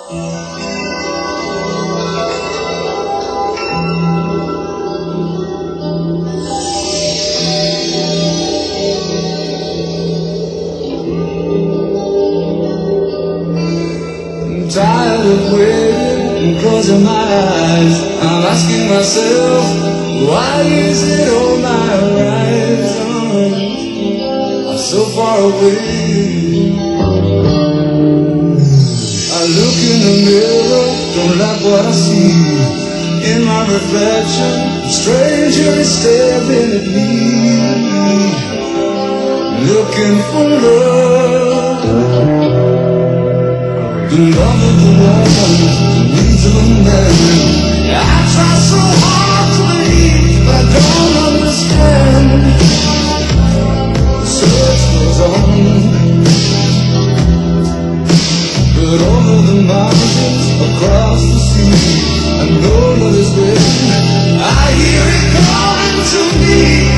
I'm tired of waiting and closing my eyes. I'm asking myself, why is it all my horizons are so far away? I look in the mirror, don't like what I see. In my reflection, a stranger is staring at me, looking for love. The love of the woman, the needs of a man. I try so hard to believe, I don't understand. The search goes on. But over the mountains, across the sea, I know love is waiting. I hear it calling to me.